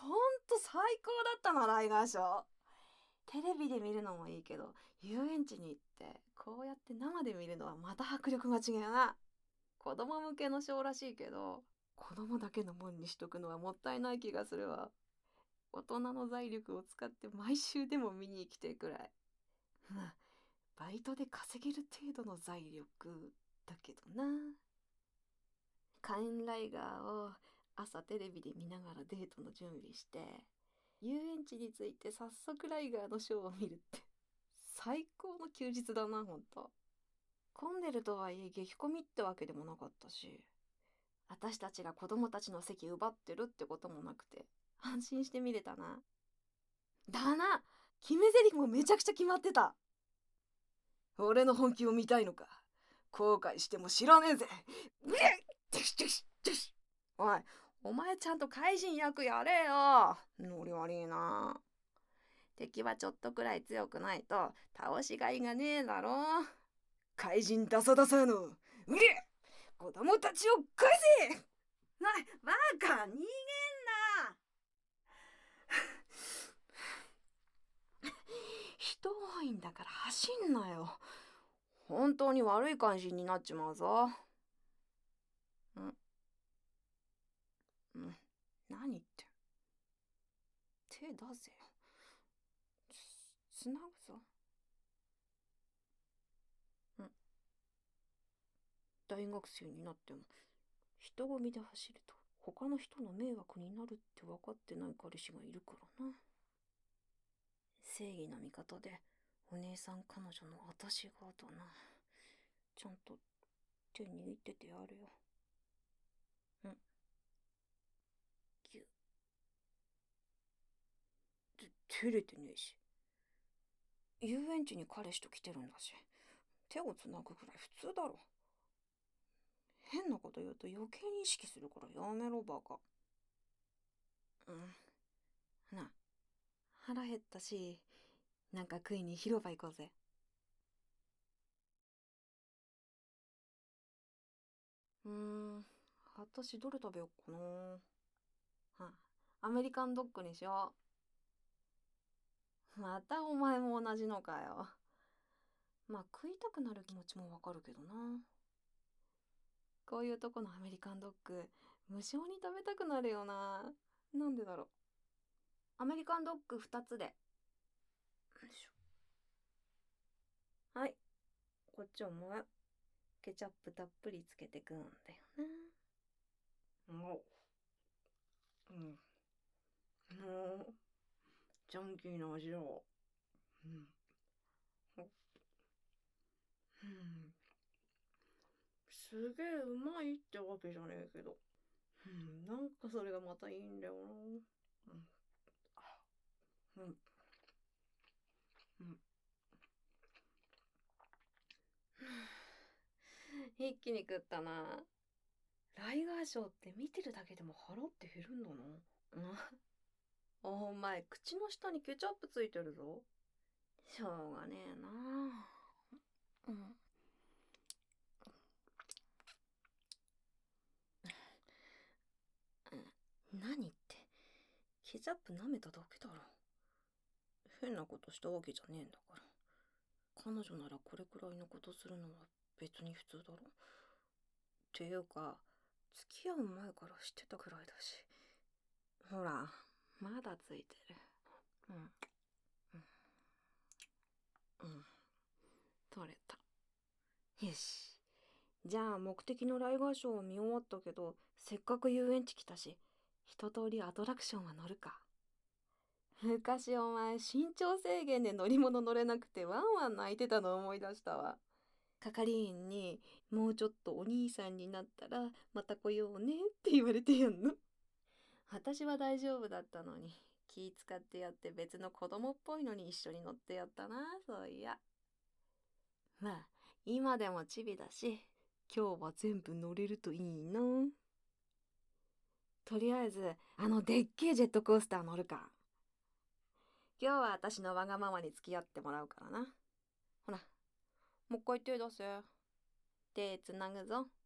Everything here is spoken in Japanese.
ほんと最高だったな、ライガーショー。テレビで見るのもいいけど、遊園地に行ってこうやって生で見るのはまた迫力が違うな。子供向けのショーらしいけど、子供だけのもんにしとくのはもったいない気がするわ。大人の財力を使って毎週でも見に来てくらい。まあ、バイトで稼げる程度の財力だけどな。仮面ライガーを朝テレビで見ながらデートの準備して、遊園地に着いて早速ライガーのショーを見るって最高の休日だな、ほんと。混んでるとはいえ激混みってわけでもなかったし、私たちが子供たちの席奪ってるってこともなくて安心して見れたな。だな、決め台詞もめちゃくちゃ決まってた。俺の本気を見たいのか。後悔しても知らねえぜ。うれっ、おい、お前ちゃんと怪人役やれよ。ノリ悪いな。敵はちょっとくらい強くないと倒しがいがねえだろ。怪人ダサダサの。うれ、子供たちを返せ。な、バカ、逃げんな。人多いんだから走んなよ。本当に悪い感じになっちまうぞ。何言って。手出せよ。つなぐぞ。大学生になっても人混みで走ると他の人の迷惑になるって分かってない彼氏がいるからな。正義の味方でお姉さん彼女の私がだな。ちゃんと手握っててやるよ。ぎゅ照れてねえし。遊園地に彼氏と来てるんだし、手をつなぐくらい普通だろ。変なこと言うと余計に意識するからやめろ、バカ。な、腹減ったし、なんか食いに広場行こうぜ。私どれ食べよっかな。アメリカンドッグにしよう。またお前も同じのかよ。まあ食いたくなる気持ちもわかるけどな。こういうとこのアメリカンドッグ、無性に食べたくなるよな。なんでだろう。アメリカンドッグ2つで。よいしょ。はい。こっちお前。ケチャップたっぷりつけて食うんだよな。もう、ジャンキーな味だ。すげえうまいってわけじゃねえけど、なんかそれがまたいいんだよな。うん、一気に食ったな。ライガーショーって見てるだけでも腹って減るんだな。お前、口の下にケチャップついてるぞ。しょうがねえな。何って、ケチャップ舐めただけだろ。変なことしたわけじゃねえんだから。彼女ならこれくらいのことするのは別に普通だろ。っていうか、付き合う前から知ってたくらいだし。ほら、まだついてる。取れた。よし。じゃあ目的のライガーショーを見終わったけど、せっかく遊園地来たし、一通りアトラクションは乗るか。昔お前身長制限で乗り物乗れなくてワンワン泣いてたの思い出したわ。係員にもうちょっとお兄さんになったらまた来ようねって言われてやんの。私は大丈夫だったのに気使ってやって別の子供っぽいのに一緒に乗ってやったな、そういや。まあ今でもチビだし今日は全部乗れるといいな。とりあえずあのでっけえジェットコースター乗るか。今日は私のわがままに付き合ってもらうからな。ほら、もう一回手出せ。手つなぐぞ。